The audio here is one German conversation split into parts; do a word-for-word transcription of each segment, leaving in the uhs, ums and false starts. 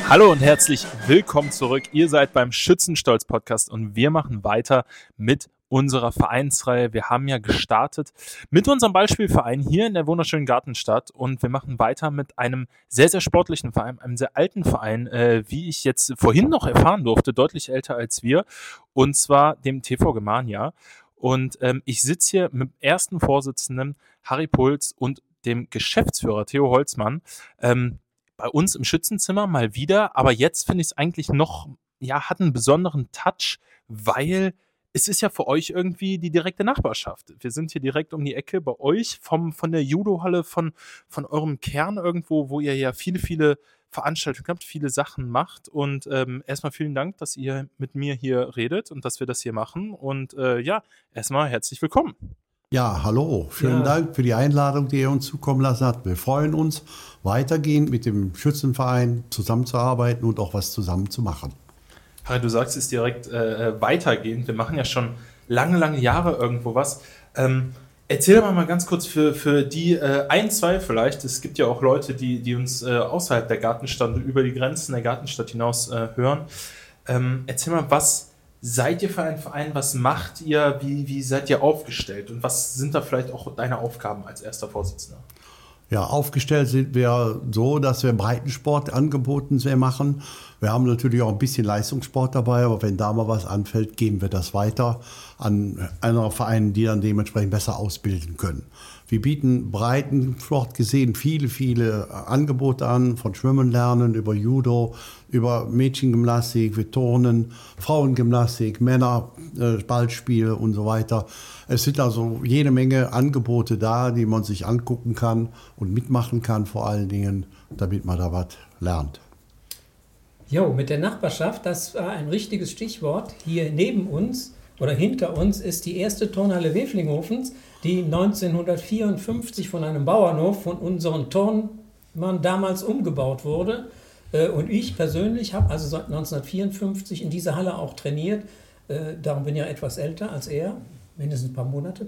Hallo und herzlich willkommen zurück. Ihr seid beim Schützenstolz-Podcast und wir machen weiter mit unserer Vereinsreihe. Wir haben ja gestartet mit unserem Beispielverein hier in der wunderschönen Gartenstadt und wir machen weiter mit einem sehr, sehr sportlichen Verein, einem sehr alten Verein, äh, wie ich jetzt vorhin noch erfahren durfte, deutlich älter als wir, und zwar dem T V Germania. Und ähm, ich sitze hier mit dem ersten Vorsitzenden Harry Puls und dem Geschäftsführer Theo Holzmann ähm, bei uns im Schützenzimmer mal wieder, aber jetzt finde ich es eigentlich noch, ja, hat einen besonderen Touch, weil es ist ja für euch irgendwie die direkte Nachbarschaft. Wir sind hier direkt um die Ecke bei euch vom, von der Judohalle, von, von eurem Kern irgendwo, wo ihr ja viele, viele Veranstaltungen habt, viele Sachen macht. Und ähm, erstmal vielen Dank, dass ihr mit mir hier redet und dass wir das hier machen. Und äh, ja, erstmal herzlich willkommen. Ja, hallo. Vielen ja. Dank für die Einladung, die ihr uns zukommen lassen habt. Wir freuen uns, weitergehend mit dem Schützenverein zusammenzuarbeiten und auch was zusammen zu machen. Harry, du sagst es direkt äh, weitergehend. Wir machen ja schon lange, lange Jahre irgendwo was. Ähm, erzähl mal mal ganz kurz für, für die äh, ein, zwei vielleicht. Es gibt ja auch Leute, die, die uns äh, außerhalb der Gartenstadt, über die Grenzen der Gartenstadt hinaus äh, hören. Ähm, erzähl mal, was seid ihr für ein Verein? Was macht ihr? Wie, wie seid ihr aufgestellt? Und was sind da vielleicht auch deine Aufgaben als erster Vorsitzender? Ja, aufgestellt sind wir so, dass wir Breitensportangebote sehr machen. Wir haben natürlich auch ein bisschen Leistungssport dabei, aber wenn da mal was anfällt, geben wir das weiter an andere Vereine, die dann dementsprechend besser ausbilden können. Wir bieten Breitensport gesehen viele, viele Angebote an, von Schwimmen lernen über Judo, über Mädchengymnastik, wir Turnen, Frauengymnastik, Männer, äh, Ballspiele und so weiter. Es sind also jede Menge Angebote da, die man sich angucken kann und mitmachen kann, vor allen Dingen, damit man da was lernt. Jo, mit der Nachbarschaft, das war ein richtiges Stichwort. Hier neben uns oder hinter uns ist die erste Turnhalle Weflinghofens, die neunzehnhundertvierundfünfzig von einem Bauernhof von unseren Turnmann damals umgebaut wurde. Und ich persönlich habe also seit neunzehnhundertvierundfünfzig in dieser Halle auch trainiert. Darum bin ich ja etwas älter als er, mindestens ein paar Monate.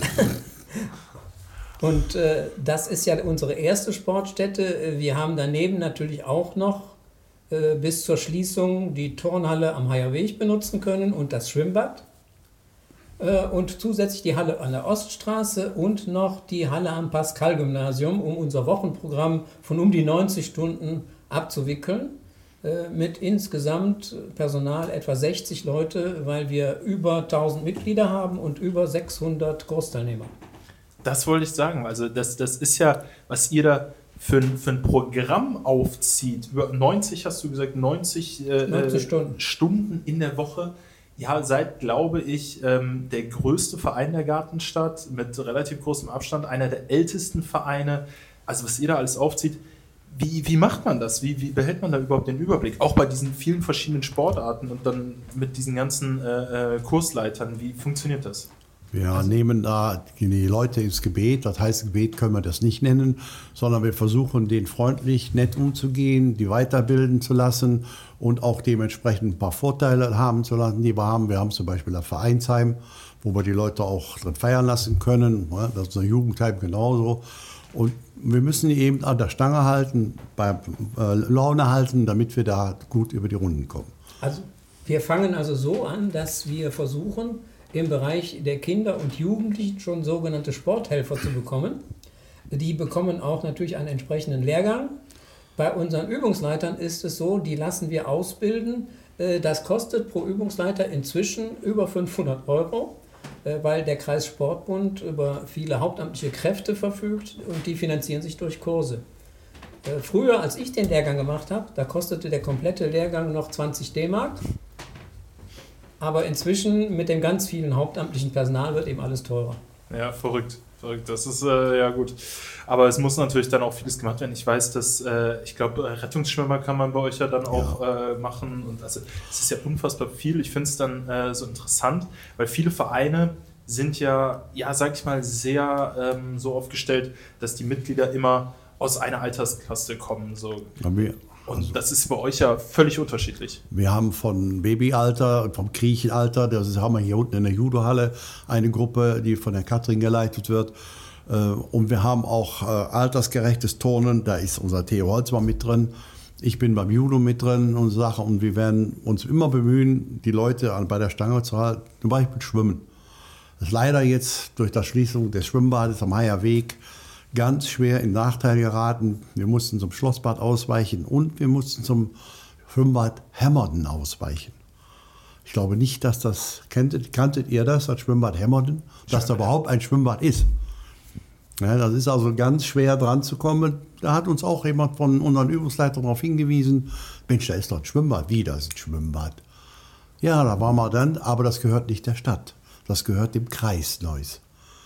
Und äh, das ist ja unsere erste Sportstätte. Wir haben daneben natürlich auch noch äh, bis zur Schließung die Turnhalle am Heierweg benutzen können und das Schwimmbad. Äh, und zusätzlich die Halle an der Oststraße und noch die Halle am Pascal-Gymnasium, um unser Wochenprogramm von um die neunzig Stunden abzuwickeln. Äh, mit insgesamt Personal etwa sechzig Leute, weil wir über tausend Mitglieder haben und über sechshundert Großteilnehmer. Das wollte ich sagen. Also das, das ist ja, was ihr da für ein, für ein Programm aufzieht. Über neunzig, hast du gesagt, neunzig, äh, neunzig Stunden. Stunden in der Woche. Ja, seid, glaube ich, ähm, der größte Verein der Gartenstadt mit relativ großem Abstand, einer der ältesten Vereine. Also was ihr da alles aufzieht. Wie, wie macht man das? Wie, wie behält man da überhaupt den Überblick? Auch bei diesen vielen verschiedenen Sportarten und dann mit diesen ganzen äh, Kursleitern. Wie funktioniert das? Wir also nehmen da die Leute ins Gebet. Das heißt, Gebet können wir das nicht nennen, sondern wir versuchen, denen freundlich, nett umzugehen, die weiterbilden zu lassen und auch dementsprechend ein paar Vorteile haben zu lassen, die wir haben. Wir haben zum Beispiel das Vereinsheim, wo wir die Leute auch drin feiern lassen können. Das ist ein Jugendheim genauso. Und wir müssen die eben an der Stange halten, bei äh, Laune halten, damit wir da gut über die Runden kommen. Also wir fangen also so an, dass wir versuchen, im Bereich der Kinder und Jugendlichen schon sogenannte Sporthelfer zu bekommen. Die bekommen auch natürlich einen entsprechenden Lehrgang. Bei unseren Übungsleitern ist es so, die lassen wir ausbilden. Das kostet pro Übungsleiter inzwischen über fünfhundert Euro, weil der Kreissportbund über viele hauptamtliche Kräfte verfügt und die finanzieren sich durch Kurse. Früher, als ich den Lehrgang gemacht habe, da kostete der komplette Lehrgang noch zwanzig D-Mark. Aber inzwischen mit dem ganz vielen hauptamtlichen Personal wird eben alles teurer. Ja, verrückt. verrückt. Das ist äh, ja gut. Aber es muss natürlich dann auch vieles gemacht werden. Ich weiß, dass, äh, ich glaube, Rettungsschwimmer kann man bei euch ja dann auch ja. äh, machen. Und also es ist ja unfassbar viel. Ich finde es dann äh, so interessant, weil viele Vereine sind ja, ja, sag ich mal, sehr ähm, so aufgestellt, dass die Mitglieder immer aus einer Altersklasse kommen. So. Ja, wir Und also, das ist bei euch ja völlig unterschiedlich. Wir haben von Babyalter, vom Kriechenalter, das ist, haben wir hier unten in der Judohalle eine Gruppe, die von der Katrin geleitet wird. Und wir haben auch altersgerechtes Turnen, da ist unser Theo Holzmann mit drin. Ich bin beim Judo mit drin und Sache und wir werden uns immer bemühen, die Leute bei der Stange zu halten, zum Beispiel Schwimmen. Das ist leider jetzt durch die Schließung des Schwimmbades am Heierweg ganz schwer in Nachteil geraten. Wir mussten zum Schlossbad ausweichen und wir mussten zum Schwimmbad Hemmerden ausweichen. Ich glaube nicht, dass das, kanntet, kanntet ihr das, das Schwimmbad Hemmerden, dass da überhaupt ein Schwimmbad ist. Ja, das ist also ganz schwer dran zu kommen. Da hat uns auch jemand von unseren Übungsleitern darauf hingewiesen, Mensch, da ist doch ein Schwimmbad. Wie, da ist ein Schwimmbad? Ja, da waren wir dann, aber das gehört nicht der Stadt. Das gehört dem Kreis Neuss.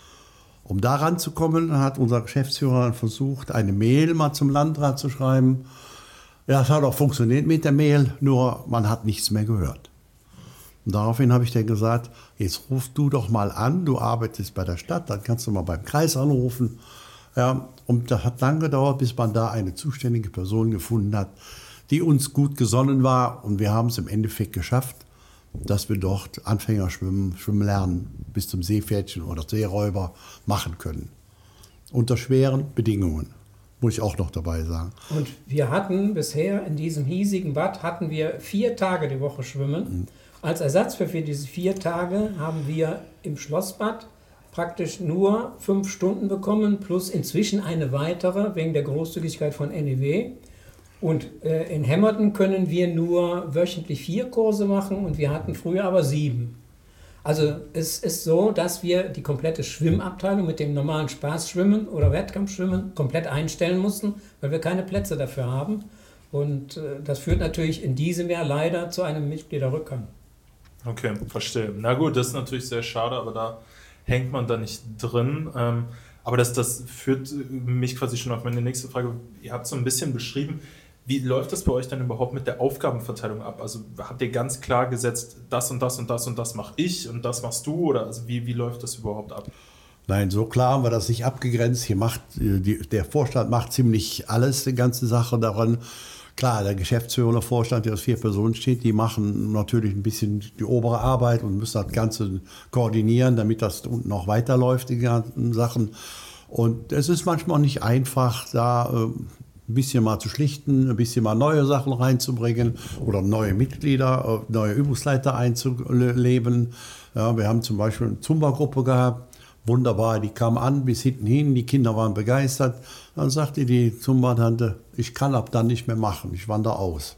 Um da ranzukommen, hat unser Geschäftsführer dann versucht, eine Mail mal zum Landrat zu schreiben. Ja, das hat auch funktioniert mit der Mail, nur man hat nichts mehr gehört. Und daraufhin habe ich dann gesagt, jetzt ruf du doch mal an, du arbeitest bei der Stadt, dann kannst du mal beim Kreis anrufen. Ja, und das hat lange gedauert, bis man da eine zuständige Person gefunden hat, die uns gut gesonnen war. Und wir haben es im Endeffekt geschafft, dass wir dort Anfängerschwimmen, Schwimmen lernen, bis zum Seepferdchen oder Seeräuber machen können. Unter schweren Bedingungen, muss ich auch noch dabei sagen. Und wir hatten bisher in diesem hiesigen Bad, hatten wir vier Tage die Woche Schwimmen. Mhm. Als Ersatz für diese vier Tage haben wir im Schlossbad praktisch nur fünf Stunden bekommen, plus inzwischen eine weitere, wegen der Großzügigkeit von N E W. Und äh, in Hemmerden können wir nur wöchentlich vier Kurse machen und wir hatten früher aber sieben. Also es ist so, dass wir die komplette Schwimmabteilung mit dem normalen Spaßschwimmen oder Wettkampfschwimmen komplett einstellen mussten, weil wir keine Plätze dafür haben. Und äh, das führt natürlich in diesem Jahr leider zu einem Mitgliederrückgang. Okay, verstehe. Na gut, das ist natürlich sehr schade, aber da hängt man da nicht drin. Ähm, aber das, das führt mich quasi schon auf meine nächste Frage. Ihr habt so ein bisschen beschrieben, wie läuft das bei euch dann überhaupt mit der Aufgabenverteilung ab? Also habt ihr ganz klar gesetzt, das und das und das und das mache ich und das machst du? Oder also wie, wie läuft das überhaupt ab? Nein, so klar haben wir das nicht abgegrenzt. Hier macht, die, der Vorstand macht ziemlich alles, die ganze Sache daran. Klar, der Geschäftsführer oder Vorstand, der aus vier Personen steht, die machen natürlich ein bisschen die obere Arbeit und müssen das Ganze koordinieren, damit das unten auch weiterläuft, die ganzen Sachen. Und es ist manchmal nicht einfach, da äh, ein bisschen mal zu schlichten, ein bisschen mal neue Sachen reinzubringen oder neue Mitglieder, äh, neue Übungsleiter einzuleben. Ja, wir haben zum Beispiel eine Zumba-Gruppe gehabt. Wunderbar, die kam an bis hinten hin, die Kinder waren begeistert. Dann sagte die Zumba-Tante, ich kann ab dann nicht mehr machen, ich wandere aus.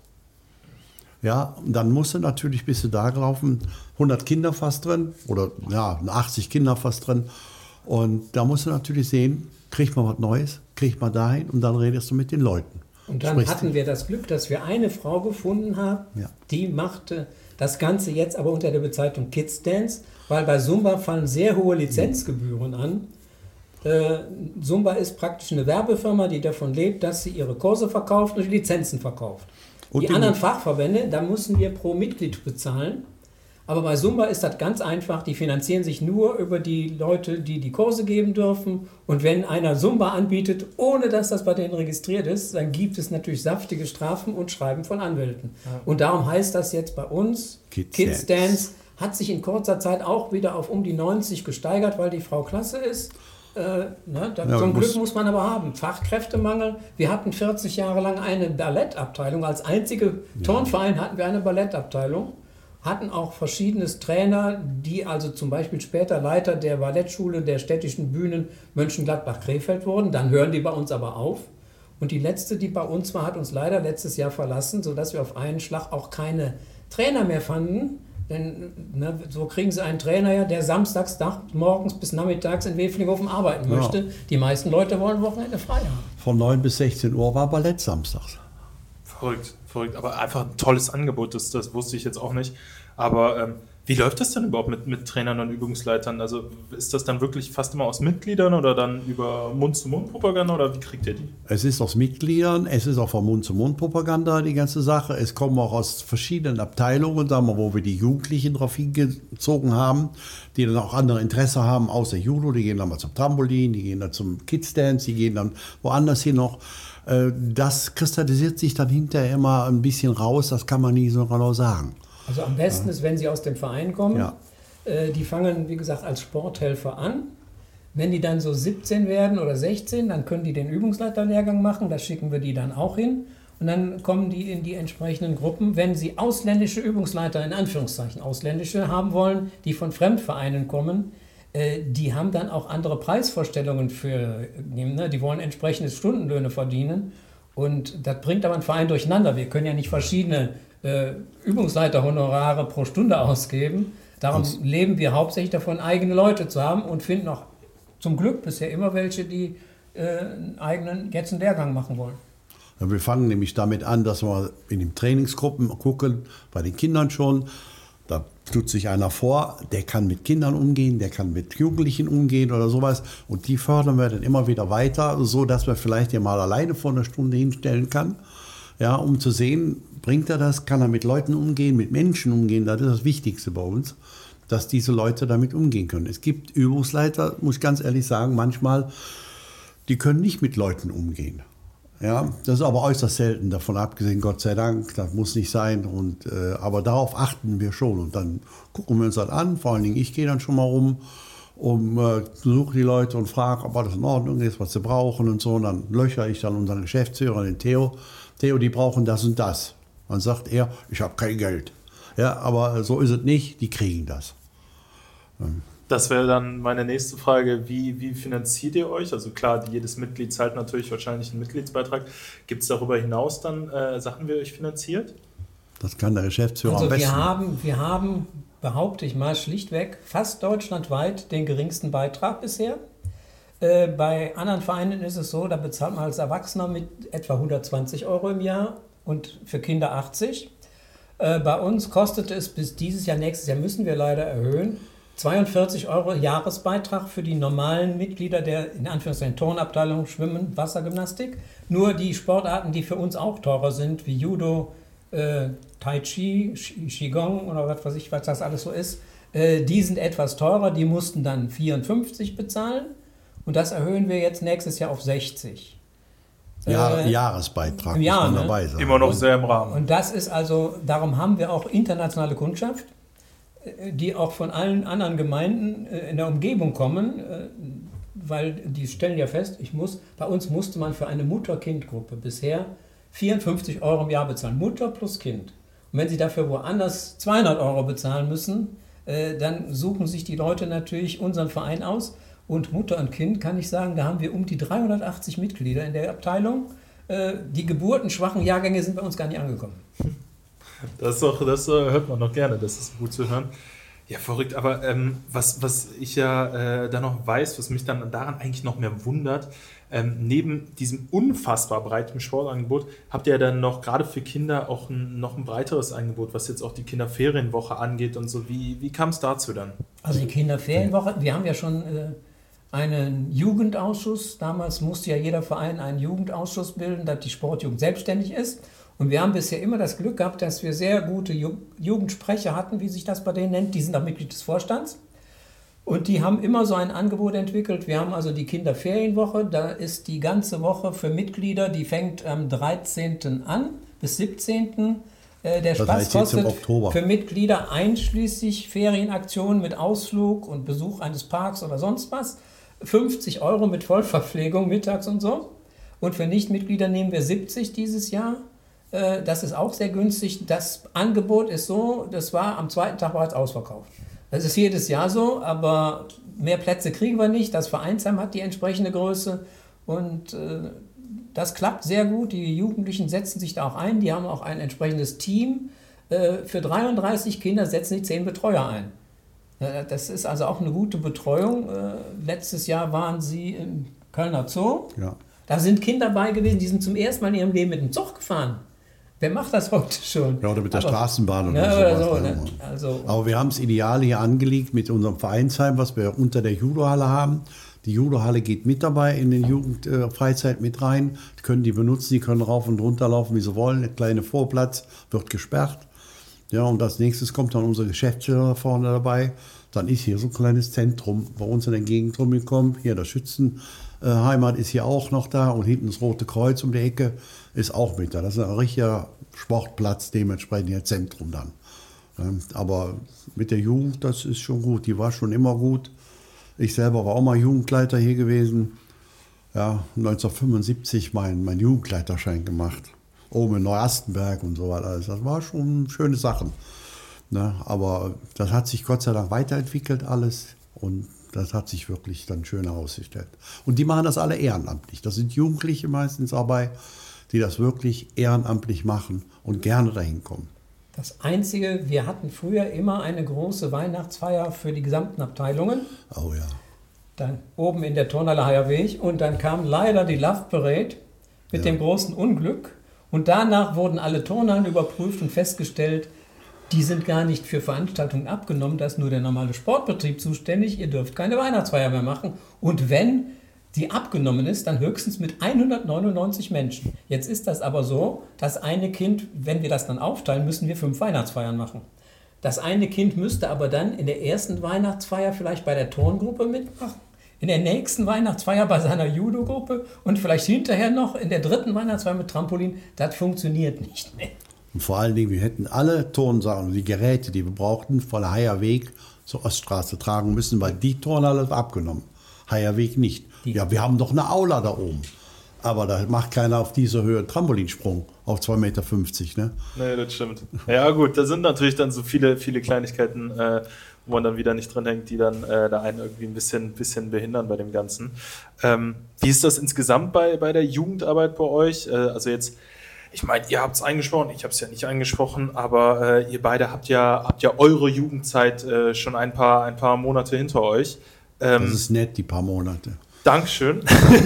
Ja, und dann musste natürlich, bis sie da gelaufen, hundert Kinder fast drin oder ja, achtzig Kinder fast drin. Und da musst du natürlich sehen, kriegt man was Neues, kriegt man dahin und dann redest du mit den Leuten. Und dann Sprichst hatten du. wir das Glück, dass wir eine Frau gefunden haben, ja. die machte das Ganze jetzt aber unter der Bezeichnung Kids Dance, weil bei Zumba fallen sehr hohe Lizenzgebühren an. Äh, Zumba ist praktisch eine Werbefirma, die davon lebt, dass sie ihre Kurse verkauft und Lizenzen verkauft. Und die anderen Fachverbände, da müssen wir pro Mitglied bezahlen. Aber bei Zumba ist das ganz einfach, die finanzieren sich nur über die Leute, die die Kurse geben dürfen. Und wenn einer Zumba anbietet, ohne dass das bei denen registriert ist, dann gibt es natürlich saftige Strafen und Schreiben von Anwälten. Ja. Und darum heißt das jetzt bei uns, Kids, Kids Dance. Dance hat sich in kurzer Zeit auch wieder auf um die neunzig gesteigert, weil die Frau klasse ist. Äh, ne, da, ja, so ein Glück muss man aber haben. Fachkräftemangel. Wir hatten vierzig Jahre lang eine Ballettabteilung. Als einziger ja. Turnverein hatten wir eine Ballettabteilung. Hatten auch verschiedene Trainer, die also zum Beispiel später Leiter der Ballettschule der städtischen Bühnen Mönchengladbach-Krefeld wurden. Dann hören die bei uns aber auf. Und die letzte, die bei uns war, hat uns leider letztes Jahr verlassen, sodass wir auf einen Schlag auch keine Trainer mehr fanden. Denn ne, so kriegen sie einen Trainer ja, der samstags morgens bis nachmittags in Wevelinghofen arbeiten möchte. Ja. Die meisten Leute wollen Wochenende frei haben. Von neun bis sechzehn Uhr war Ballett samstags. Verrückt, verrückt. Aber einfach ein tolles Angebot, das, das wusste ich jetzt auch nicht. Aber ähm, wie läuft das denn überhaupt mit, mit Trainern und Übungsleitern? Also ist das dann wirklich fast immer aus Mitgliedern oder dann über Mund-zu-Mund-Propaganda oder wie kriegt ihr die? Es ist aus Mitgliedern, es ist auch von Mund-zu-Mund-Propaganda die ganze Sache. Es kommen auch aus verschiedenen Abteilungen, sagen wir, wo wir die Jugendlichen drauf hingezogen haben, die dann auch andere Interesse haben, außer Judo. Die gehen dann mal zum Trampolin, die gehen dann zum Kids Dance, die gehen dann woanders hin noch. Das kristallisiert sich dann hinterher immer ein bisschen raus, das kann man nie so genau sagen. Also am besten ja. ist, wenn sie aus dem Verein kommen. Ja. Äh, die fangen, wie gesagt, als Sporthelfer an. Wenn die dann so siebzehn werden oder sechzehn, dann können die den Übungsleiterlehrgang machen. Da schicken wir die dann auch hin. Und dann kommen die in die entsprechenden Gruppen. Wenn sie ausländische Übungsleiter, in Anführungszeichen ausländische, haben wollen, die von Fremdvereinen kommen, äh, die haben dann auch andere Preisvorstellungen für, ne? Die wollen entsprechende Stundenlöhne verdienen. Und das bringt aber einen Verein durcheinander. Wir können ja nicht verschiedene äh, Übungsleiterhonorare pro Stunde ausgeben. Darum das leben wir hauptsächlich davon, eigene Leute zu haben und finden auch zum Glück bisher immer welche, die äh, einen eigenen, jetzt einen Lehrgang machen wollen. Wir fangen nämlich damit an, dass wir in den Trainingsgruppen gucken, bei den Kindern schon. Da tut sich einer vor, der kann mit Kindern umgehen, der kann mit Jugendlichen umgehen oder sowas. Und die fördern wir dann immer wieder weiter, so dass man vielleicht ja mal alleine vor einer Stunde hinstellen kann. Ja, um zu sehen, bringt er das, kann er mit Leuten umgehen, mit Menschen umgehen. Das ist das Wichtigste bei uns, dass diese Leute damit umgehen können. Es gibt Übungsleiter, muss ich ganz ehrlich sagen, manchmal, die können nicht mit Leuten umgehen. Ja, das ist aber äußerst selten, davon abgesehen, Gott sei Dank, das muss nicht sein. Und, äh, aber darauf achten wir schon. Und dann gucken wir uns das an, vor allen Dingen ich gehe dann schon mal rum, um, äh, besuche die Leute und frage, ob alles in Ordnung ist, was sie brauchen und so. Und dann löchere ich dann unseren Geschäftsführer, den Theo. Theo, die brauchen das und das. Dann sagt er, ich habe kein Geld. Ja, aber so ist es nicht, die kriegen das. Ähm. Das wäre dann meine nächste Frage, wie, wie finanziert ihr euch? Also klar, jedes Mitglied zahlt natürlich wahrscheinlich einen Mitgliedsbeitrag. Gibt es darüber hinaus dann äh, Sachen, wie ihr euch finanziert? Das kann der Geschäftsführer also am besten. Wir haben, wir haben, behaupte ich mal, schlichtweg fast deutschlandweit den geringsten Beitrag bisher. Äh, bei anderen Vereinen ist es so, da bezahlt man als Erwachsener mit etwa hundertzwanzig Euro im Jahr und für Kinder achtzig. Äh, bei uns kostete es bis dieses Jahr, nächstes Jahr müssen wir leider erhöhen, zweiundvierzig Euro Jahresbeitrag für die normalen Mitglieder der, in Anführungszeichen, Turnabteilung, Schwimmen, Wassergymnastik. Nur die Sportarten, die für uns auch teurer sind, wie Judo, äh, Tai Chi, Qigong oder was weiß ich, was das alles so ist, äh, die sind etwas teurer, die mussten dann vierundfünfzig bezahlen und das erhöhen wir jetzt nächstes Jahr auf sechzig. Jahr, äh, Jahresbeitrag im Jahr, muss man ne? dabei sein. Immer noch sehr im Rahmen. Und das ist also, darum haben wir auch internationale Kundschaft, die auch von allen anderen Gemeinden in der Umgebung kommen, weil die stellen ja fest, ich muss, bei uns musste man für eine Mutter-Kind-Gruppe bisher vierundfünfzig Euro im Jahr bezahlen, Mutter plus Kind. Und wenn sie dafür woanders zweihundert Euro bezahlen müssen, dann suchen sich die Leute natürlich unseren Verein aus. Und Mutter und Kind, kann ich sagen, da haben wir um die dreihundertachtzig Mitglieder in der Abteilung. Die geburtenschwachen Jahrgänge sind bei uns gar nicht angekommen. Das, ist doch, das hört man doch gerne, das ist gut zu hören. Ja, verrückt, aber ähm, was, was ich ja äh, da noch weiß, was mich dann daran eigentlich noch mehr wundert, ähm, neben diesem unfassbar breiten Sportangebot habt ihr ja dann noch gerade für Kinder auch ein, noch ein breiteres Angebot, was jetzt auch die Kinderferienwoche angeht und so. Wie, wie kam es dazu dann? Also die Kinderferienwoche, wir haben ja schon äh, einen Jugendausschuss. Damals musste ja jeder Verein einen Jugendausschuss bilden, dass die Sportjugend selbstständig ist. Und wir haben bisher immer das Glück gehabt, dass wir sehr gute Ju- Jugendsprecher hatten, wie sich das bei denen nennt. Die sind auch Mitglied des Vorstands. Und die haben immer so ein Angebot entwickelt. Wir haben also die Kinderferienwoche. Da ist die ganze Woche für Mitglieder, die fängt am dreizehnten an bis siebzehnten Äh, der Das Spaß heißt jetzt im kostet Oktober. für Mitglieder einschließlich Ferienaktionen mit Ausflug und Besuch eines Parks oder sonst was fünfzig Euro mit Vollverpflegung mittags und so. Und für Nichtmitglieder nehmen wir siebzig dieses Jahr. Das ist auch sehr günstig. Das Angebot ist so, das war am zweiten Tag bereits ausverkauft. Das ist jedes Jahr so, aber mehr Plätze kriegen wir nicht. Das Vereinsheim hat die entsprechende Größe und äh, das klappt sehr gut. Die Jugendlichen setzen sich da auch ein. Die haben auch ein entsprechendes Team. Äh, für dreiunddreißig Kinder setzen die zehn Betreuer ein. Äh, das ist also auch eine gute Betreuung. Äh, letztes Jahr waren sie im Kölner Zoo. Ja. Da sind Kinder dabei gewesen, die sind zum ersten Mal in ihrem Leben mit dem Zug gefahren. Wer macht das heute schon? Ja, oder mit der Aber, Straßenbahn oder, ja, sowas. oder so. Ja. Ne? Also, Aber wir haben es ideal hier angelegt mit unserem Vereinsheim, was wir unter der Judohalle haben. Die Judohalle geht mit dabei in den Jugendfreizeit äh, mit rein. Die können die benutzen, die können rauf und runter laufen, wie sie wollen. Der kleine Vorplatz wird gesperrt. Ja, und als nächstes kommt dann unser Geschäftsführer vorne dabei. Dann ist hier so ein kleines Zentrum bei uns in der Gegend rumgekommen. Hier der Schützenheimat ist hier auch noch da und hinten das Rote Kreuz um die Ecke ist auch mit da. Das ist ein richtiger Sportplatz, dementsprechend hier Zentrum dann. Aber mit der Jugend, das ist schon gut. Die war schon immer gut. Ich selber war auch mal Jugendleiter hier gewesen. Ja, neunzehnhundertfünfundsiebzig mein, mein Jugendleiterschein gemacht. oben in Neuastenberg und so weiter. Das war schon schöne Sachen. Ne? Aber das hat sich Gott sei Dank weiterentwickelt alles und das hat sich wirklich dann schön herausgestellt. Und die machen das alle ehrenamtlich. Das sind Jugendliche meistens dabei, die das wirklich ehrenamtlich machen und gerne dahin kommen. Das Einzige, wir hatten früher immer eine große Weihnachtsfeier für die gesamten Abteilungen. Oh ja. Dann oben in der Turnhalle Heierweg und dann kam leider die Love Parade mit ja. dem großen Unglück. Und danach wurden alle Turnhallen überprüft und festgestellt, die sind gar nicht für Veranstaltungen abgenommen, da ist nur der normale Sportbetrieb zuständig, ihr dürft keine Weihnachtsfeier mehr machen. Und wenn die abgenommen ist, dann höchstens mit hundertneunundneunzig Menschen. Jetzt ist das aber so, das eine Kind, wenn wir das dann aufteilen, müssen wir fünf Weihnachtsfeiern machen. Das eine Kind müsste aber dann in der ersten Weihnachtsfeier vielleicht bei der Turngruppe mitmachen, in der nächsten Weihnachtsfeier bei seiner Judo-Gruppe und vielleicht hinterher noch in der dritten Weihnachtsfeier mit Trampolin. Das funktioniert nicht mehr. Und vor allen Dingen, wir hätten alle Turnsachen, die Geräte, die wir brauchten, von der Heierweg zur Oststraße tragen müssen, weil die Turnhalle ist abgenommen. Heierweg nicht. Die. Ja, wir haben doch eine Aula da oben. Aber da macht keiner auf dieser Höhe einen Trampolinsprung auf zwei Meter fünfzig. Ne? Nee, das stimmt. Ja gut, da sind natürlich dann so viele, viele Kleinigkeiten, äh, wo man dann wieder nicht drin hängt, die dann äh, da einen irgendwie ein bisschen, bisschen behindern bei dem Ganzen. Ähm, wie ist das insgesamt bei, bei der Jugendarbeit bei euch? Äh, also jetzt, ich meine, ihr habt es eingesprochen, ich habe es ja nicht eingesprochen, aber äh, ihr beide habt ja, habt ja eure Jugendzeit äh, schon ein paar, ein paar Monate hinter euch. Ähm, das ist nett, die paar Monate. Dankeschön.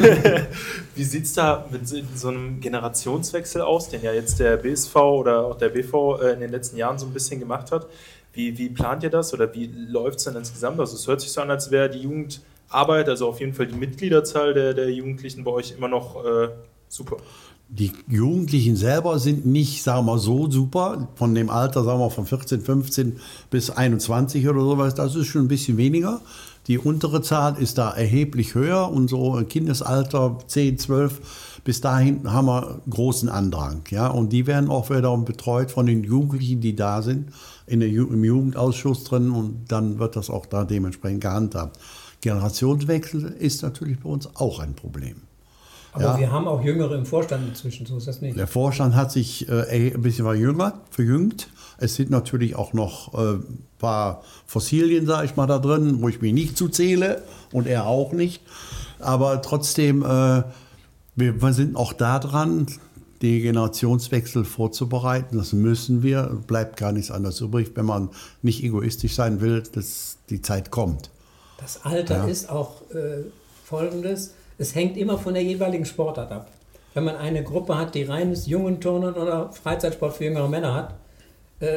Wie sieht es da mit so einem Generationswechsel aus, den ja jetzt der B S V oder auch der B V in den letzten Jahren so ein bisschen gemacht hat? Wie, wie plant ihr das oder wie läuft es denn insgesamt? Also es hört sich so an, als wäre die Jugendarbeit, also auf jeden Fall die Mitgliederzahl der, der Jugendlichen bei euch immer noch äh, super. Die Jugendlichen selber sind nicht, sagen wir mal, so super. Von dem Alter, sagen wir von vierzehn, fünfzehn bis einundzwanzig oder sowas, das ist schon ein bisschen weniger. Die untere Zahl ist da erheblich höher und so Kindesalter zehn, zwölf, bis dahin haben wir großen Andrang. Ja? Und die werden auch wieder betreut von den Jugendlichen, die da sind, in der Ju- im Jugendausschuss drin und dann wird das auch da dementsprechend gehandhabt. Generationswechsel ist natürlich bei uns auch ein Problem. Aber ja. wir haben auch Jüngere im Vorstand inzwischen, so ist das nicht. Der Vorstand hat sich äh, ein bisschen verjüngert, verjüngt. Es sind natürlich auch noch ein äh, paar Fossilien, sage ich mal, da drin, wo ich mich nicht zuzähle und er auch nicht. Aber trotzdem, äh, wir, wir sind auch da dran, die Generationswechsel vorzubereiten. Das müssen wir, bleibt gar nichts anderes übrig, wenn man nicht egoistisch sein will, dass die Zeit kommt. Das Alter Ja. ist auch äh, folgendes. Es hängt immer von der jeweiligen Sportart ab. Wenn man eine Gruppe hat, die reines Jungenturnen oder Freizeitsport für jüngere Männer hat, äh,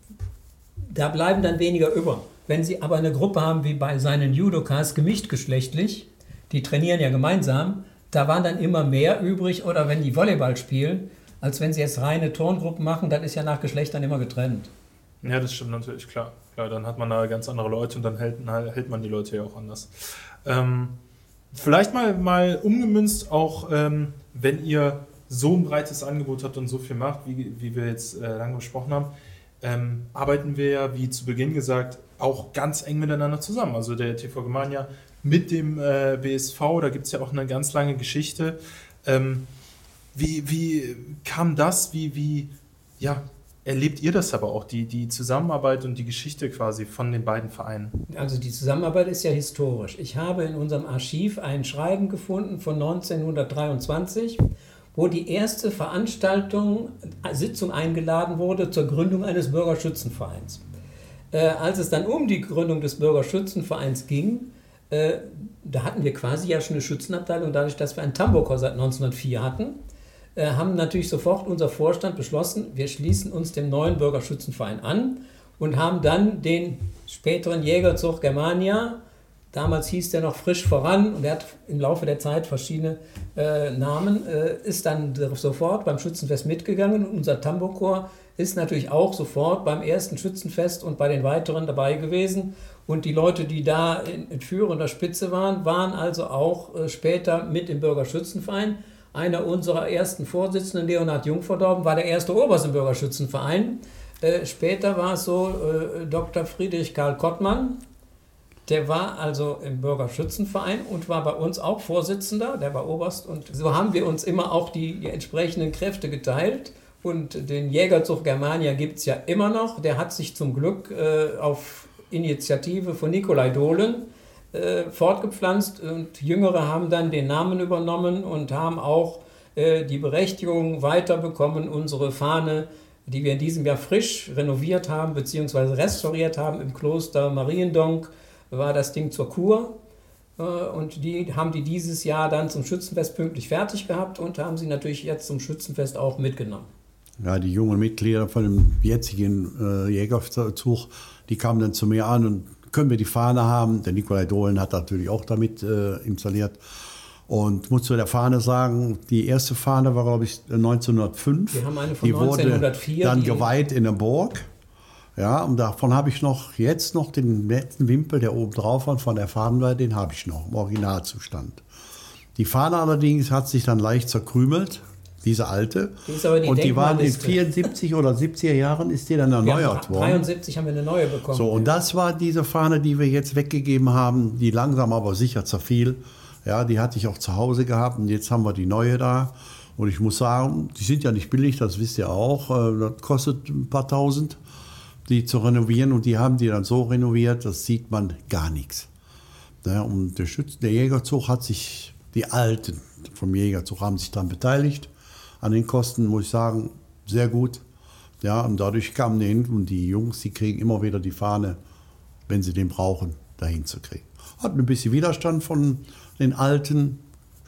da bleiben dann weniger über. Wenn Sie aber eine Gruppe haben, wie bei seinen Judokas, gemischtgeschlechtlich, die trainieren ja gemeinsam, da waren dann immer mehr übrig, oder wenn die Volleyball spielen, als wenn Sie jetzt reine Turngruppen machen, das ist ja nach Geschlechtern immer getrennt. Ja, das stimmt natürlich, klar. klar. Dann hat man da ganz andere Leute und dann hält, hält man die Leute ja auch anders. Ähm, Vielleicht mal, mal umgemünzt, auch ähm, wenn ihr so ein breites Angebot habt und so viel macht, wie, wie wir jetzt äh, lange besprochen haben, ähm, arbeiten wir ja, wie zu Beginn gesagt, auch ganz eng miteinander zusammen. Also der T V Germania mit dem äh, B S V, da gibt es ja auch eine ganz lange Geschichte. Ähm, wie, wie kam das? Wie, wie ja, erlebt ihr das aber auch, die, die Zusammenarbeit und die Geschichte quasi von den beiden Vereinen? Also die Zusammenarbeit ist ja historisch. Ich habe in unserem Archiv ein Schreiben gefunden von neunzehnhundertdreiundzwanzig, wo die erste Veranstaltung, Sitzung eingeladen wurde zur Gründung eines Bürgerschützenvereins. Äh, als es dann um die Gründung des Bürgerschützenvereins ging, äh, da hatten wir quasi ja schon eine Schützenabteilung, dadurch, dass wir einen Tambourchor seit neunzehnhundertvier hatten. Haben natürlich sofort unser Vorstand beschlossen, wir schließen uns dem neuen Bürgerschützenverein an und haben dann den späteren Jägerzug Germania, damals hieß der noch Frisch voran und der hat im Laufe der Zeit verschiedene äh, Namen, äh, ist dann sofort beim Schützenfest mitgegangen und unser Tambourchor ist natürlich auch sofort beim ersten Schützenfest und bei den weiteren dabei gewesen und die Leute, die da in, in führender Spitze waren, waren also auch äh, später mit im Bürgerschützenverein. Einer unserer ersten Vorsitzenden, Leonhard Jungverdorben, war der erste Oberst im Bürgerschützenverein. Äh, später war es so, äh, Doktor Friedrich Karl Kottmann Der war also im Bürgerschützenverein und war bei uns auch Vorsitzender, der war Oberst. Und so haben wir uns immer auch die, die entsprechenden Kräfte geteilt. Und den Jägerzug Germania gibt es ja immer noch. Der hat sich zum Glück äh, auf Initiative von Nikolai Dohlen äh, fortgepflanzt. Und Jüngere haben dann den Namen übernommen und haben auch äh, die Berechtigung weiterbekommen, unsere Fahne, die wir in diesem Jahr frisch renoviert haben bzw. restauriert haben im Kloster Mariendonk, war das Ding zur Kur. Und die haben die dieses Jahr dann zum Schützenfest pünktlich fertig gehabt und haben sie natürlich jetzt zum Schützenfest auch mitgenommen. Ja, die jungen Mitglieder von dem jetzigen äh, Jägerzug, die kamen dann zu mir an und können wir die Fahne haben. Der Nikolai Dohlen hat natürlich auch damit äh, installiert. Und muss zu der Fahne sagen, die erste Fahne war, glaube ich, neunzehnhundertfünf. Wir haben eine von die neunzehnhundertvier. Wurde dann die geweiht in der Burg. Ja, und davon habe ich noch jetzt noch den letzten Wimpel, der oben drauf war, von der Fahne, den habe ich noch im Originalzustand. Die Fahne allerdings hat sich dann leicht zerkrümelt, diese alte. Die ist aber die und die waren in Denkmalliste. vierundsiebzig oder siebziger Jahren ist die dann erneuert worden. dreiundsiebzig haben wir eine neue bekommen. So, und das war diese Fahne, die wir jetzt weggegeben haben, die langsam aber sicher zerfiel. Ja, die hatte ich auch zu Hause gehabt und jetzt haben wir die neue da. Und ich muss sagen, die sind ja nicht billig, das wisst ihr auch. Das kostet ein paar tausend, die zu renovieren. Und die haben die dann so renoviert, das sieht man gar nichts. Ja, und der, Schütz, der Jägerzug hat sich, die Alten vom Jägerzug haben sich daran beteiligt. An den Kosten, muss ich sagen, sehr gut. Ja, und dadurch kamen die hin und die Jungs, die kriegen immer wieder die Fahne, wenn sie den brauchen, dahin zu kriegen. Hat ein bisschen Widerstand von den alten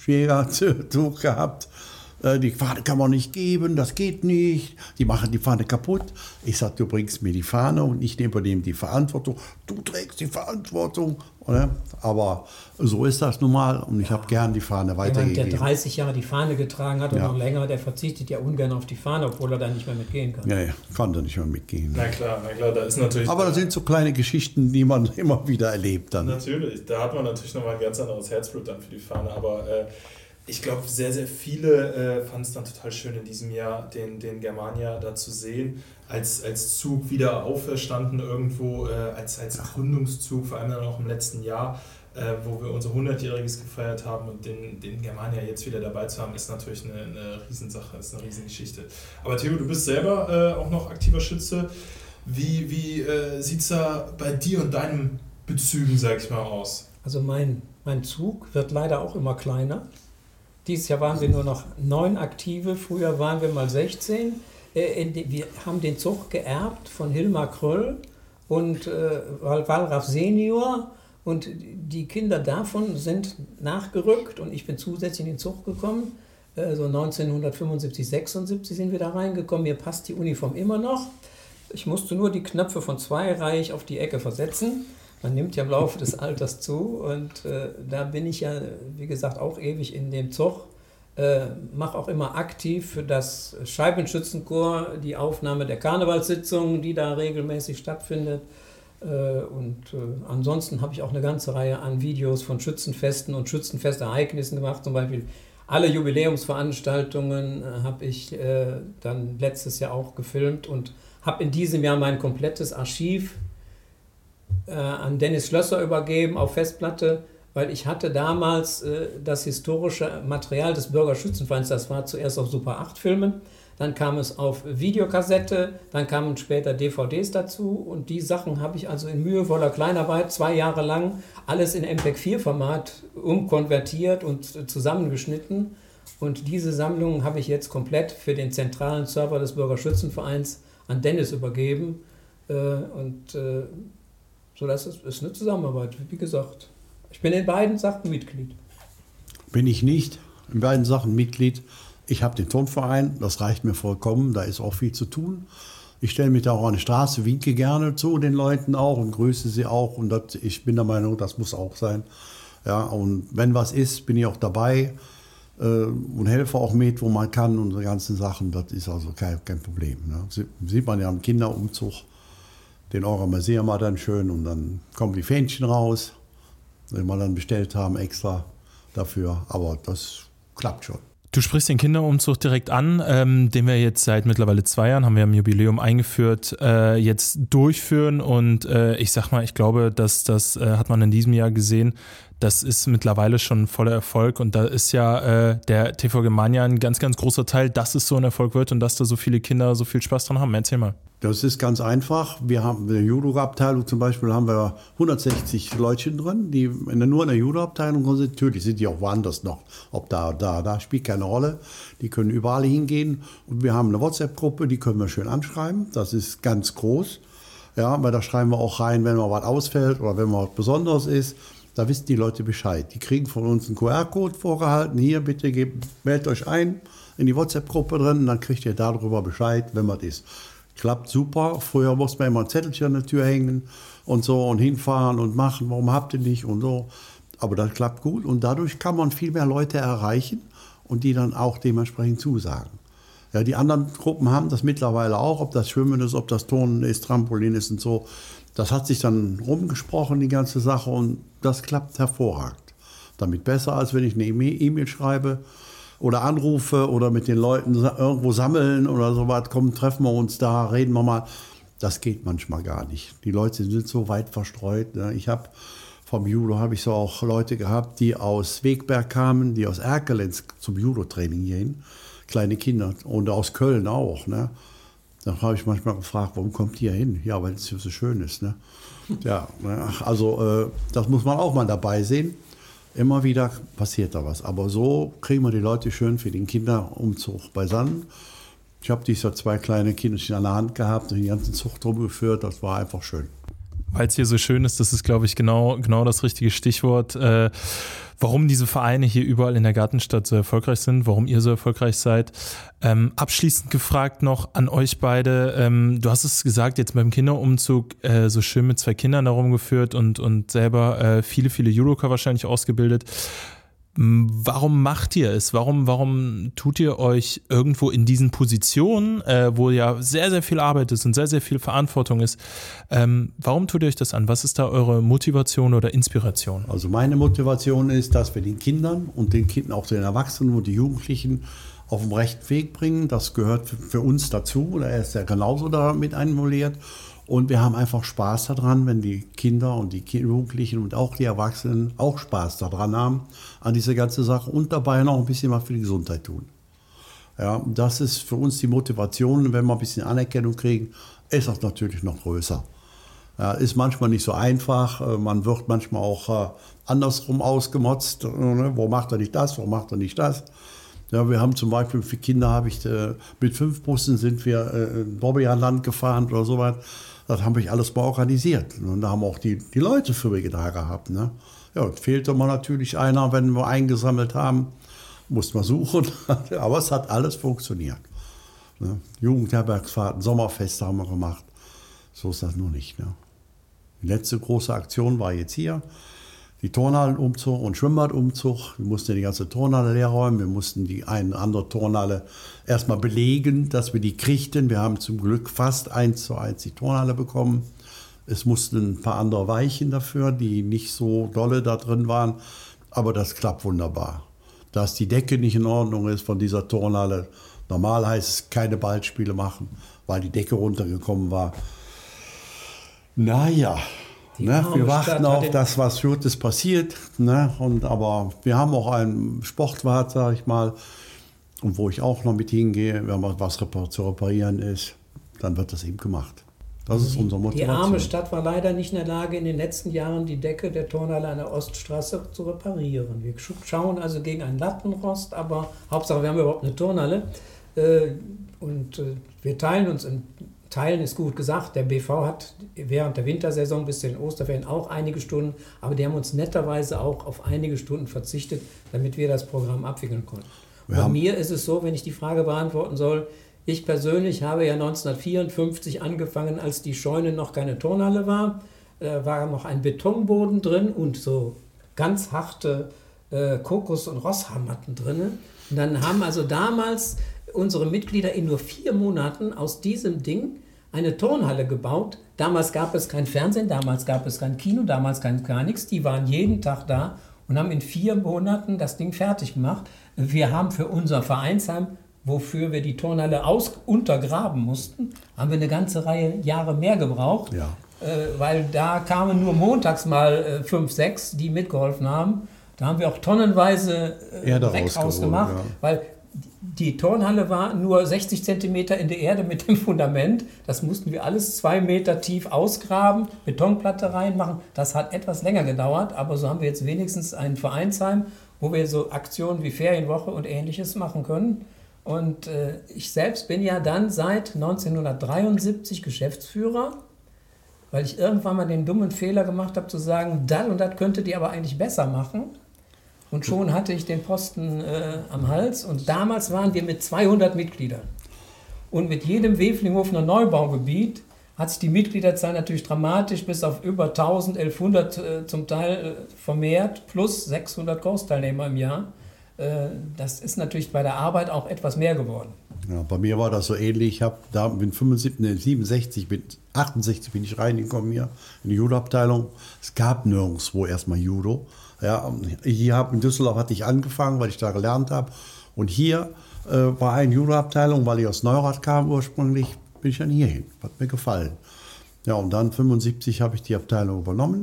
Jägerzug gehabt. Die Fahne kann man nicht geben, das geht nicht. Die machen die Fahne kaputt. Ich sage, du bringst mir die Fahne und ich übernehme die Verantwortung. Du trägst die Verantwortung. Oder? Aber so ist das nun mal und ich habe gern die Fahne Jemand, weitergegeben. der dreißig Jahre die Fahne getragen hat und Ja. noch länger, der verzichtet ja ungern auf die Fahne, obwohl er da nicht mehr mitgehen kann. Ja, ja, konnte nicht mehr mitgehen. Na klar, na klar, da ist natürlich... Aber das sind so kleine Geschichten, die man immer wieder erlebt dann. Natürlich, da hat man natürlich nochmal ein ganz anderes Herzblut dann für die Fahne, aber äh, ich glaube, sehr, sehr viele äh, fanden es dann total schön in diesem Jahr, den, den Germania da zu sehen, als, als Zug wieder auferstanden irgendwo, äh, als, als Gründungszug, vor allem dann auch im letzten Jahr, äh, wo wir unser hundertjähriges gefeiert haben und den, den Germania jetzt wieder dabei zu haben, ist natürlich eine, eine Riesensache, ist eine Riesengeschichte. Aber Theo, du bist selber äh, auch noch aktiver Schütze. Wie, wie äh, sieht es da bei dir und deinen Bezügen, sag ich mal, aus? Also mein, mein Zug wird leider auch immer kleiner. Dieses Jahr waren wir nur noch neun Aktive, früher waren wir mal sechzehn. Äh, wir haben den Zug geerbt von Hilmar Kröll und äh, Wallraff Senior und die Kinder davon sind nachgerückt und ich bin zusätzlich in den Zug gekommen. Äh, so neunzehnhundertfünfundsiebzig, sechsundsiebzig sind wir da reingekommen. Mir passt die Uniform immer noch. Ich musste nur die Knöpfe von zweireihig auf die Ecke versetzen. Man nimmt ja im Laufe des Alters zu und äh, da bin ich ja, wie gesagt, auch ewig in dem Zug. Äh, mache auch immer aktiv für das Scheibenschützenchor die Aufnahme der Karnevalssitzung, die da regelmäßig stattfindet. Äh, und äh, ansonsten habe ich auch eine ganze Reihe an Videos von Schützenfesten und Schützenfestereignissen gemacht. Zum Beispiel alle Jubiläumsveranstaltungen äh, habe ich äh, dann letztes Jahr auch gefilmt und habe in diesem Jahr mein komplettes Archiv an Dennis Schlösser übergeben auf Festplatte, weil ich hatte damals äh, das historische Material des Bürgerschützenvereins, das war zuerst auf Super acht Filmen, dann kam es auf Videokassette, dann kamen später D V Ds dazu und die Sachen habe ich also in mühevoller Kleinarbeit zwei Jahre lang alles in M P vier Format umkonvertiert und äh, zusammengeschnitten und diese Sammlung habe ich jetzt komplett für den zentralen Server des Bürgerschützenvereins an Dennis übergeben äh, und äh, So, das ist, ist eine Zusammenarbeit, wie gesagt. Ich bin in beiden Sachen Mitglied. Bin ich nicht in beiden Sachen Mitglied. Ich habe den Turnverein, das reicht mir vollkommen, da ist auch viel zu tun. Ich stelle mich da auch an die Straße, winke gerne zu den Leuten auch und grüße sie auch. Und das, ich bin der Meinung, das muss auch sein. Ja, und wenn was ist, bin ich auch dabei äh, und helfe auch mit, wo man kann und die ganzen Sachen. Das ist also kein, kein Problem. Ne? Sieht man ja am Kinderumzug. Den organisieren wir dann schön und dann kommen die Fähnchen raus, die wir dann bestellt haben extra dafür. Aber das klappt schon. Du sprichst den Kinderumzug direkt an, ähm, den wir jetzt seit mittlerweile zwei Jahren, haben wir im Jubiläum eingeführt, äh, jetzt durchführen und äh, ich sag mal, ich glaube, dass das äh, hat man in diesem Jahr gesehen, das ist mittlerweile schon voller Erfolg und da ist ja äh, der T V Germania ein ganz, ganz großer Teil, dass es so ein Erfolg wird und dass da so viele Kinder so viel Spaß dran haben. Erzähl mal. Das ist ganz einfach. Wir haben in der Judo-Abteilung zum Beispiel haben wir hundertsechzig Leutchen drin, die in der, nur in der Judo-Abteilung sind. Natürlich sind die auch woanders noch. Ob da, da, da spielt keine Rolle. Die können überall hingehen. Und wir haben eine WhatsApp-Gruppe, die können wir schön anschreiben. Das ist ganz groß. Ja, weil da schreiben wir auch rein, wenn mal was ausfällt oder wenn mal was Besonderes ist. Da wissen die Leute Bescheid. Die kriegen von uns einen Q R-Code vorgehalten. Hier, bitte gebt, meldet euch ein in die WhatsApp-Gruppe drin. Und dann kriegt ihr darüber Bescheid, wenn was ist. Klappt super. Früher musste man immer ein Zettelchen an der Tür hängen und so und hinfahren und machen. Warum habt ihr nicht und so. Aber das klappt gut und dadurch kann man viel mehr Leute erreichen und die dann auch dementsprechend zusagen. Ja, die anderen Gruppen haben das mittlerweile auch, ob das Schwimmen ist, ob das Turnen ist, Trampolin ist und so. Das hat sich dann rumgesprochen, die ganze Sache und das klappt hervorragend. Damit besser, als wenn ich eine E-Mail schreibe oder anrufe oder mit den Leuten irgendwo sammeln oder sowas, komm, treffen wir uns da, reden wir mal. Das geht manchmal gar nicht. Die Leute sind so weit verstreut. Ne? Ich habe vom Judo habe ich so auch Leute gehabt, die aus Wegberg kamen, die aus Erkelenz zum Judo-Training gehen, kleine Kinder und aus Köln auch. Ne? Da habe ich manchmal gefragt, warum kommt ihr hin? Ja, weil es hier so schön ist. Ne? Ja, also äh, das muss man auch mal dabei sehen. Immer wieder passiert da was. Aber so kriegen wir die Leute schön für den Kinderumzug beisammen. Ich habe dieses Jahr zwei kleine Kinderchen an der Hand gehabt und die ganzen Zucht rumgeführt. Das war einfach schön. Weil es hier so schön ist, das ist, glaube ich, genau, genau das richtige Stichwort, äh, warum diese Vereine hier überall in der Gartenstadt so erfolgreich sind, warum ihr so erfolgreich seid. Ähm, abschließend gefragt noch an euch beide, ähm, du hast es gesagt, jetzt beim Kinderumzug äh, so schön mit zwei Kindern da rumgeführt und, und selber äh, viele, viele Judoka wahrscheinlich ausgebildet. Warum macht ihr es? Warum, warum tut ihr euch irgendwo in diesen Positionen, äh, wo ja sehr, sehr viel Arbeit ist und sehr, sehr viel Verantwortung ist, ähm, warum tut ihr euch das an? Was ist da eure Motivation oder Inspiration? Also meine Motivation ist, dass wir den Kindern und den Kindern, auch den Erwachsenen und die Jugendlichen auf den rechten Weg bringen. Das gehört für, für uns dazu. Er ist ja genauso damit involviert. Und wir haben einfach Spaß daran, wenn die Kinder und die Jugendlichen und auch die Erwachsenen auch Spaß daran haben, an dieser ganzen Sache und dabei noch ein bisschen was für die Gesundheit tun. Ja, das ist für uns die Motivation. Wenn wir ein bisschen Anerkennung kriegen, ist das natürlich noch größer. Ja, ist manchmal nicht so einfach. Man wird manchmal auch andersrum ausgemotzt. Wo macht er nicht das, wo macht er nicht das? Ja, wir haben zum Beispiel für Kinder, habe ich äh, mit fünf Bussen sind wir äh, in Bobby an Land gefahren oder so was. Das haben wir alles mal organisiert. Und da haben auch die, die Leute für mich da gehabt. Ne? Ja, fehlte mal natürlich einer, wenn wir eingesammelt haben, mussten wir suchen. Aber es hat alles funktioniert. Ne? Jugendherbergsfahrten, Sommerfeste haben wir gemacht. So ist das nur nicht. Ne? Die letzte große Aktion war jetzt hier. Die Turnhallenumzug und Schwimmbadumzug. Wir mussten die ganze Turnhalle leer räumen. Wir mussten die eine oder andere Turnhalle erstmal belegen, dass wir die kriegten. Wir haben zum Glück fast eins zu eins die Turnhalle bekommen. Es mussten ein paar andere weichen dafür, die nicht so dolle da drin waren. Aber das klappt wunderbar. Dass die Decke nicht in Ordnung ist von dieser Turnhalle. Normal heißt es keine Ballspiele machen, weil die Decke runtergekommen war. Naja. Ne, wir warten auf das, was Gutes passiert. Ne, und, aber wir haben auch einen Sportwart, sage ich mal, und wo ich auch noch mit hingehe, wenn was zu reparieren ist, dann wird das eben gemacht. Das ist unsere Motivation. Die arme Stadt war leider nicht in der Lage, in den letzten Jahren die Decke der Turnhalle an der Oststraße zu reparieren. Wir schauen also gegen einen Lattenrost, aber Hauptsache, wir haben überhaupt eine Turnhalle. Und wir teilen uns in Teilen ist gut gesagt, der B V hat während der Wintersaison bis zu den Osterferien auch einige Stunden, aber die haben uns netterweise auch auf einige Stunden verzichtet, damit wir das Programm abwickeln konnten. Bei mir ist es so, wenn ich die Frage beantworten soll, ich persönlich habe ja neunzehnhundertvierundfünfzig angefangen, als die Scheune noch keine Turnhalle war, äh, war noch ein Betonboden drin und so ganz harte äh, Kokos- und Rosshaarmatten drin. Und dann haben also damals unsere Mitglieder in nur vier Monaten aus diesem Ding eine Turnhalle gebaut. Damals gab es kein Fernsehen, damals gab es kein Kino, damals kein gar nichts. Die waren jeden Tag da und haben in vier Monaten das Ding fertig gemacht. Wir haben für unser Vereinsheim, wofür wir die Turnhalle aus untergraben mussten, haben wir eine ganze Reihe Jahre mehr gebraucht, Ja. äh, weil da kamen nur montags mal äh, fünf, sechs, die mitgeholfen haben. Da haben wir auch tonnenweise äh, Erde Dreck rausgeholt, rausgemacht, ja. weil die Turnhalle war nur sechzig Zentimeter in der Erde mit dem Fundament. Das mussten wir alles zwei Meter tief ausgraben, Betonplatte reinmachen. Das hat etwas länger gedauert, aber so haben wir jetzt wenigstens ein Vereinsheim, wo wir so Aktionen wie Ferienwoche und Ähnliches machen können. Und äh, ich selbst bin ja dann seit neunzehnhundertdreiundsiebzig Geschäftsführer, weil ich irgendwann mal den dummen Fehler gemacht habe zu sagen, das und das könntet ihr aber eigentlich besser machen. Und schon hatte ich den Posten äh, am Hals. Und damals waren wir mit zweihundert Mitgliedern. Und mit jedem Weflinghofener Neubaugebiet hat sich die Mitgliederzahl natürlich dramatisch bis auf über tausend, elfhundert äh, zum Teil äh, vermehrt, plus sechshundert Kursteilnehmer im Jahr. Äh, das ist natürlich bei der Arbeit auch etwas mehr geworden. Ja, bei mir war das so ähnlich. Ich habe da mit fünfundsiebzig, nee, siebenundsechzig, mit achtundsechzig bin ich reingekommen hier in die Judo-Abteilung. Es gab nirgendwo erstmal Judo. Ja, hier hab, in Düsseldorf hatte ich angefangen, weil ich da gelernt habe. Und hier äh, war eine Judo-Abteilung, weil ich aus Neurath kam ursprünglich, bin ich dann hierhin. Hat mir gefallen. Ja, und dann fünfundsiebzig habe ich die Abteilung übernommen.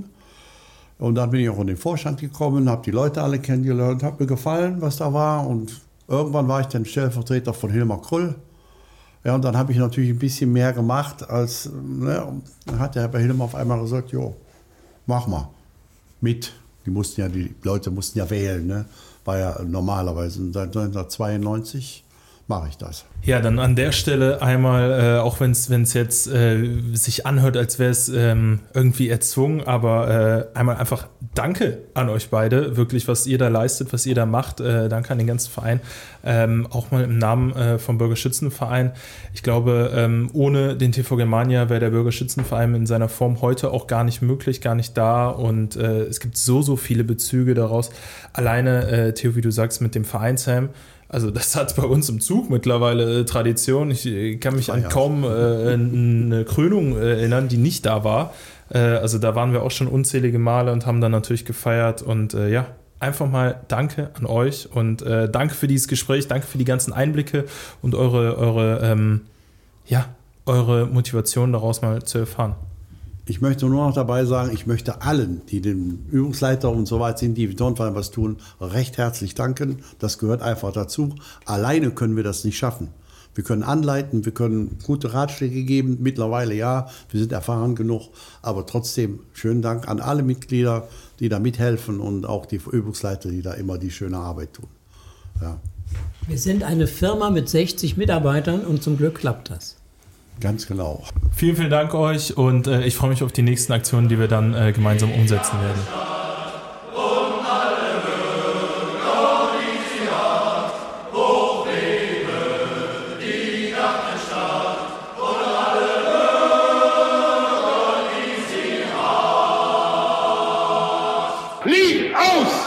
Und dann bin ich auch in den Vorstand gekommen, habe die Leute alle kennengelernt, hat mir gefallen, was da war. Und irgendwann war ich dann Stellvertreter von Hilmar Krüll. Ja, und dann habe ich natürlich ein bisschen mehr gemacht, als, ne, dann hat der Herr Hilmar auf einmal gesagt, jo, mach mal, mit. Die mussten ja, die Leute mussten ja wählen, ne? War ja normalerweise. Und seit neunzehnhundertzweiundneunzig mache ich das. Ja, dann an der Stelle einmal, äh, auch wenn es jetzt äh, sich anhört, als wäre es ähm, irgendwie erzwungen, aber äh, einmal einfach Danke an euch beide, wirklich, was ihr da leistet, was ihr da macht. Äh, danke an den ganzen Verein. Ähm, auch mal im Namen äh, vom Bürgerschützenverein. Ich glaube, ähm, ohne den T V Germania wäre der Bürgerschützenverein in seiner Form heute auch gar nicht möglich, gar nicht da. Und äh, es gibt so, so viele Bezüge daraus. Alleine, äh, Theo, wie du sagst, mit dem Vereinsheim. Also das hat bei uns im Zug mittlerweile äh, Tradition. Ich äh, kann mich an ja. kaum äh, eine Krönung äh, erinnern, die nicht da war. Äh, also da waren wir auch schon unzählige Male und haben dann natürlich gefeiert. Und äh, ja, einfach mal Danke an euch und äh, danke für dieses Gespräch, danke für die ganzen Einblicke und eure, eure, ähm, ja, eure Motivation daraus mal zu erfahren. Ich möchte nur noch dabei sagen, ich möchte allen, die dem Übungsleiter und so weiter sind, die im Turnverein was tun, recht herzlich danken. Das gehört einfach dazu. Alleine können wir das nicht schaffen. Wir können anleiten, wir können gute Ratschläge geben. Mittlerweile ja, wir sind erfahren genug. Aber trotzdem schönen Dank an alle Mitglieder, die da mithelfen und auch die Übungsleiter, die da immer die schöne Arbeit tun. Ja. Wir sind eine Firma mit sechzig Mitarbeitern und zum Glück klappt das. Ganz genau. Vielen, vielen Dank euch und äh, ich freue mich auf die nächsten Aktionen, die wir dann äh, gemeinsam umsetzen werden. Lied aus!